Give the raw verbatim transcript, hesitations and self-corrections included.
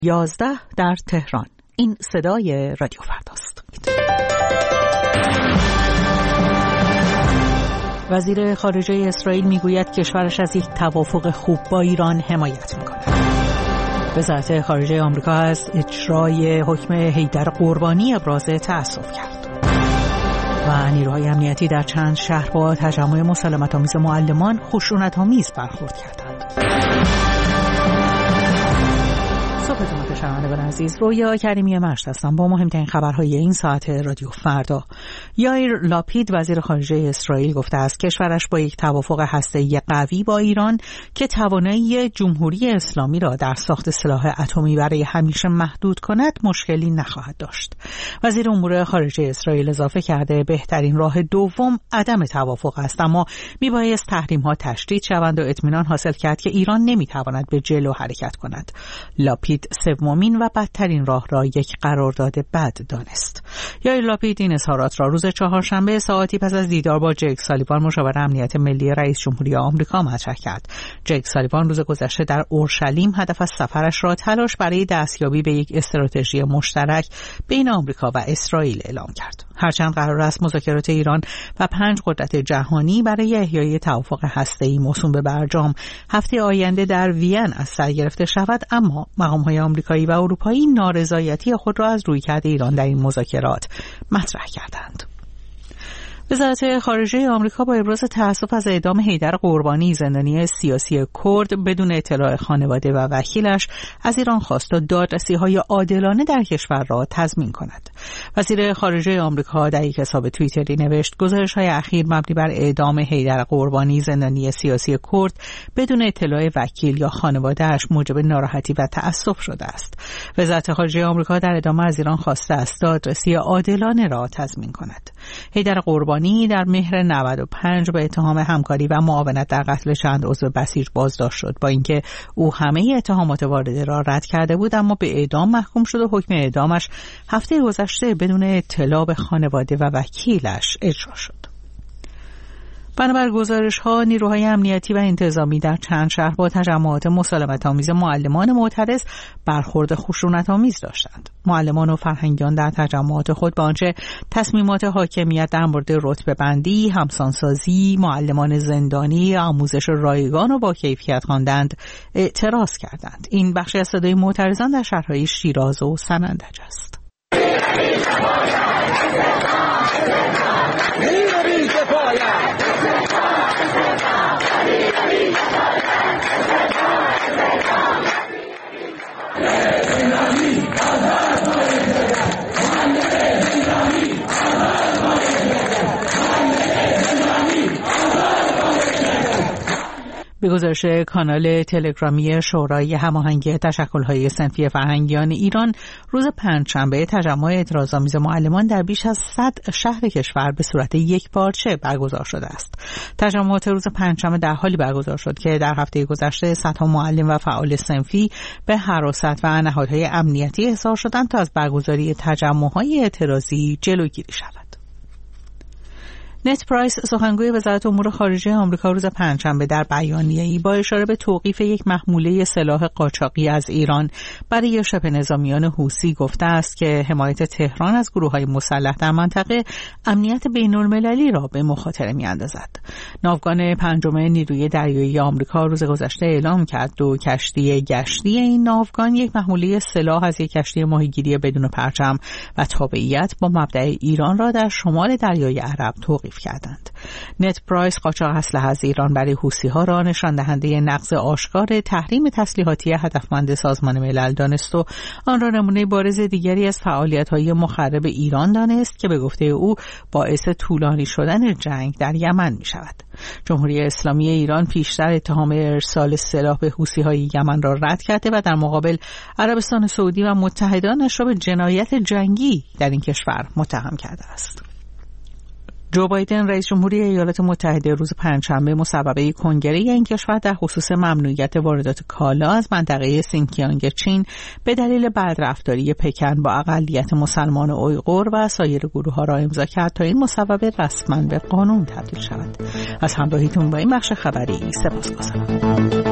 یازده در تهران. این صدای رادیو فرداست. وزیر خارجه اسرائیل میگوید کشورش از یک توافق خوب با ایران حمایت میکند. وزارت خارجه آمریکا از اجرای حکم حیدر قربانی ابراز تأسف کرد. و نیروهای امنیتی در چند شهر با تجمع مسالمت‌آمیز معلمان خشونت‌آمیز برخورد کردند. صبحتون بخیر شنوندگان عزیز، رویا کریمی مشت هستم با مهمترین خبرهای این ساعت رادیو فردا. یائیر لاپید وزیر خارجه اسرائیل گفته است کشورش با یک توافق هسته‌ای قوی با ایران که توانایی جمهوری اسلامی را در ساخت سلاح اتمی برای همیشه محدود کند مشکلی نخواهد داشت. وزیر امور خارجه اسرائیل اضافه کرده بهترین راه دوم عدم توافق است، اما میبایست تحریم‌ها تشدید شوند و اطمینان حاصل کرد که ایران نمیتواند به جلو حرکت کند. لاپید سومین و بدترین راه را یک قرارداد بد دانست. یائیر لاپید این اظهارات را روز چهارشنبه ساعتی پس از دیدار با جیک سالیوان مشاور امنیت ملی رئیس جمهوری آمریکا مطرح کرد. جیک سالیوان روز گذشته در اورشلیم هدف از سفرش را تلاش برای دستیابی به یک استراتژی مشترک بین آمریکا و اسرائیل اعلام کرد. هرچند قرار است مذاکرات ایران و پنج قدرت جهانی برای احیای توافق هسته‌ای موسوم به برجام هفته آینده در وین از سر گرفته شود، اما مقام‌های آمریکایی و اروپایی نارضایتی خود را از رویکرد ایران در این مذاکرات مطرح کردند. وزارت خارجه آمریکا با ابراز تأسف از اعدام حیدر قربانی زندانی سیاسی کرد بدون اطلاع خانواده و وکیلش از ایران خواست تا دادرسی‌های عادلانه در کشور را تضمین کند. وزیر خارجه آمریکا در یک حساب توییتری نوشت گزارش‌های اخیر مبنی بر اعدام حیدر قربانی زندانی سیاسی کرد بدون اطلاع وکیل یا خانواده‌اش موجب ناراحتی و تأسف شده است. وزارت خارجه آمریکا در ادامه از ایران خواسته است دادرسی عادلانه را تضمین کند. حیدر قربانی در مهر نود و پنج به اتهام همکاری و معاونت در قتل چند عضو بسیج بازداشت شد، با اینکه او همه اتهامات وارده را رد کرده بود، اما به اعدام محکوم شد و حکم اعدامش هفته گذشته بدون اطلاع به خانواده و وکیلش اجرا شد. بنابر گزارش‌ها نیروهای امنیتی و انتظامی در چند شهر با تجمعات مسالمت‌آمیز معلمان معترض برخورد خشونت‌آمیز داشتند. معلمان و فرهنگیان در تجمعات خود به آنچه تصمیمات حاکمیت در مورد رتبه‌بندی، همسانسازی، معلمان زندانی، آموزش رایگان و با کیفیت خواندند اعتراض کردند. این بخشی از صدای معترضان در شهرهای شیراز و سنندج است. به گزارش کانال تلگرامی شورای هماهنگی تشکل‌های صنفی فرهنگیان ایران، روز پنجشنبه تجمع اعتراض‌آمیز معلمان در بیش از صد شهر کشور به صورت یکپارچه برگزار شده است. تجمعات روز پنجشنبه در حالی برگزار شد که در هفته گذشته صدها معلم و فعال صنفی به هراست و نهادهای امنیتی احضار شدند تا از برگزاری تجمع‌های اعتراضی جلوگیری شود. نت پرایس سخنگوی وزارت امور خارجه آمریکا روز پنجشنبه در بیانیه‌ای با اشاره به توقیف یک محموله سلاح قاچاقی از ایران برای شبه نظامیان حوثی گفته است که حمایت تهران از گروه‌های مسلح در منطقه امنیت بین‌المللی را به مخاطره می‌اندازد. ناوگان پنجم نیروی دریایی آمریکا روز گذشته اعلام کرد دو کشتی گشتی این ناوگان یک محموله سلاح از یک کشتی ماهیگیری بدون پرچم و تابعیت با مبدأ ایران را در شمال دریای عرب توقیف کردند. نت پرایس قاچاق اسلحه از ایران برای حوثی‌ها را نشان دهنده نقض آشکار تحریم تسلیحاتی هدفمند سازمان ملل دانست و آن را نمونه بارز دیگری از فعالیت‌های مخرب ایران دانست که به گفته او باعث طولانی شدن جنگ در یمن می‌شود. جمهوری اسلامی ایران پیشتر اتهام ارسال سلاح به حوثی‌های یمن را رد کرده و در مقابل عربستان سعودی و متحدانش را به جنایت جنگی در این کشور متهم کرده است. جو بایدن رئیس جمهوری ایالات متحده روز پنجشنبه مصوبه کنگره این کشور در خصوص ممنوعیت واردات کالا از منطقه سینکیانگ چین به دلیل بدرفتاری پکن با اقلیت مسلمان اویغور و سایر گروه‌ها را امضا کرد تا این مصوبه رسما به قانون تبدیل شود. از همراهیتون با این بخش خبری سپاسگزارم.